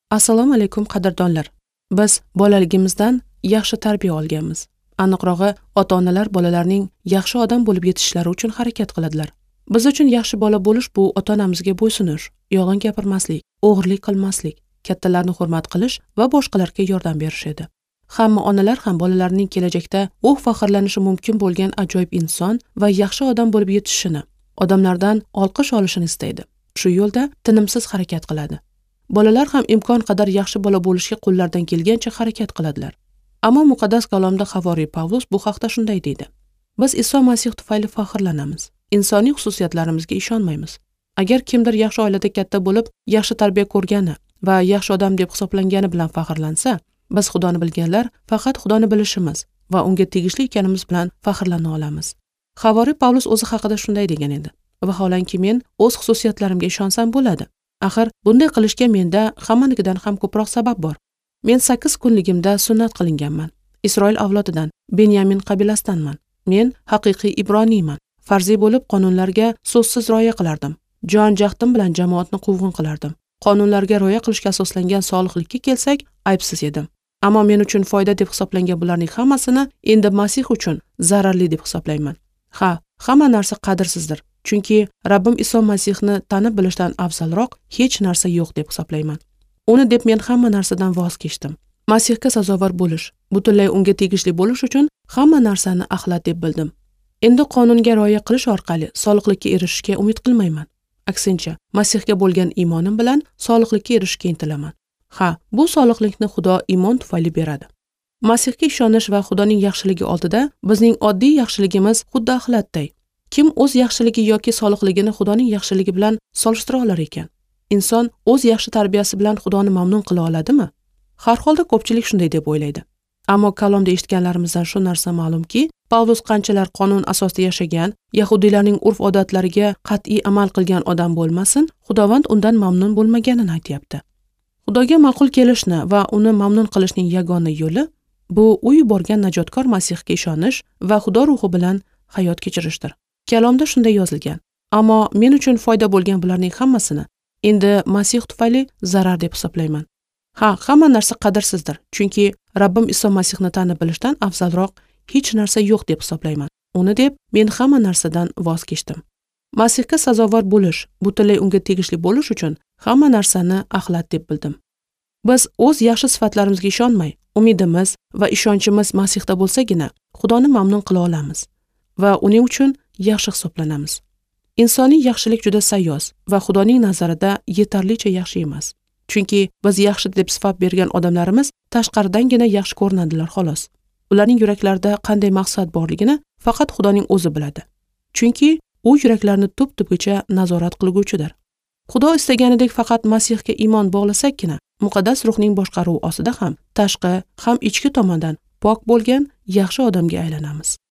Assalomu alaykum qadrdonlar. Biz bolaligimizdan yaxshi tarbiya olganmiz. Aniqrog'i, ota-onalar bolalarning yaxshi odam bo'lib yetishishlari uchun harakat qiladilar. Biz uchun yaxshi bola bo'lish bu ota-onamizga bo'ysunish, yolg'on gapirmaslik, o'g'irlik qilmaslik, kattalarni hurmat qilish va boshqalarga yordam berish edi. Hamma onalar ham bolalarining kelajakda u faxrlanishi mumkin bo'lgan ajoyib inson va yaxshi odam bo'lib yetishishini, odamlardan olqish olishini istaydi. Shu yo'lda tinimsiz harakat qiladi. Bolalar ham imkon qadar yaxshi bola bo'lishga qo'llaridan kelgancha harakat qiladilar. Ammo muqaddas kalomda Havoriy Pavlus bu haqda shunday deydi: Biz Iso Masih tufayli faxrlanamiz. Insoniy xususiyatlarimizga ishonmaymiz. Agar kimdir yaxshi oilada katta bo'lib, yaxshi tarbiya ko'rgani va yaxshi odam deb hisoblangani bilan faxrlansa, biz Xudoni bilganlar faqat Xudoni bilishimiz va unga tegishli ekanimiz bilan faxrlana olamiz. Havoriy Pavlus o'zi haqida shunday degan edi: Vaholanki men o'z xususiyatlarimga ishonsam bo'ladi. Axir bunday qilishga menda hammanikidan ham ko'proq sabab bor. Men 8 kunligimda sunnat qilinganman. Isroil avlodidan, Benyamin qabilasidanman. Men haqiqiy ibroniyman. Farziy bo'lib qonunlarga so'zsiz rioya qilardim. Jon-jahdim bilan jamoatni quvg'in qilardim. Qonunlarga rioya qilishga asoslangan solihlikka kelsak, aybsiz edim. Ammo men uchun foyda deb hisoblangan bularning hammasini endi Masih uchun zararli deb hisoblayman. Hamma narsa qadrsizdir. Chunki Rabbim Iso Masihni tanib bilishdan afzalroq hech narsa yo'q deb hisoblayman. Uni deb men hamma narsadan voz kechdim. Masihga sazovor bo'lish, butunlay unga tegishli bo'lish uchun hamma narsani axlat deb bildim. Endi qonunga rioya qilish orqali solihlikka erishishga umid qilmayman. Aksincha, Masihga bo'lgan iymonim bilan solihlikka erishishga intilaman. Bu solihlikni Xudo iymon tufayli beradi. Masihga ishonish va Xudoning yaxshiligi oldida bizning oddiy yaxshiligimiz xuddi axlatday. Kim o'z yaxshiligi yoki solihligini Xudoning yaxshiligi bilan solishtira olar ekan? Inson o'z yaxshi tarbiyasi bilan Xudoni mamnun qila oladimi? Har holda ko'pchilik shunday deb o'ylaydi. Ammo kalomda eshitganlarimizdan shu narsa ma'lumki, Pavlus qanchalar qonun asosida yashagan, yahudiylarning urf-odatlariga qat'iy amal qilgan odam bo'lmasin, Xudovand undan mamnun bo'lmaganini aytayapti. Xudoga ma'qul kelishni va uni mamnun qilishning yagona yo'li bu u yuborgan najotkor Masihga ishonish va Xudo ruhi bilan hayot kechirishdir. Kalomda shunday yozilgan: Ammo men uchun foyda bo'lgan bularning hammasini endi Masih tufayli zarar deb hisoblayman. Hamma narsa qadrsizdir, chunki Rabbim Iso Masihni tanib bilishdan afzalroq hech narsa yo'q deb hisoblayman. Uni deb men hamma narsadan voz kechdim. Masihga sazovor bo'lish, butunlay unga tegishli bo'lish uchun hamma narsani axlat deb bildim. Biz o'z yaxshi sifatlarimizga ishonmay, umidimiz va ishonchimiz Masihda bo'lsagina Xudoni mamnun qila olamiz va uning uchun yaxshi hisoblanamiz. Insoniy yaxshilik juda sayoz va Xudoning nazarida yetarlicha yaxshi emas. Chunki biz yaxshi deb sifat bergan odamlarimiz tashqaridangina yaxshi ko'rinadilar xolos. Ularning yuraklarida qanday maqsad borligini faqat Xudoning o'zi biladi. Chunki u yuraklarni tub-tubigacha nazorat qilguvchidir. Xudo istaganidek faqat Masihga iymon bog'lasakkina, muqaddas ruhning boshqaruvi ostida ham tashqi, ham ichki tomondan pok bo'lgan yaxshi odamga aylanamiz.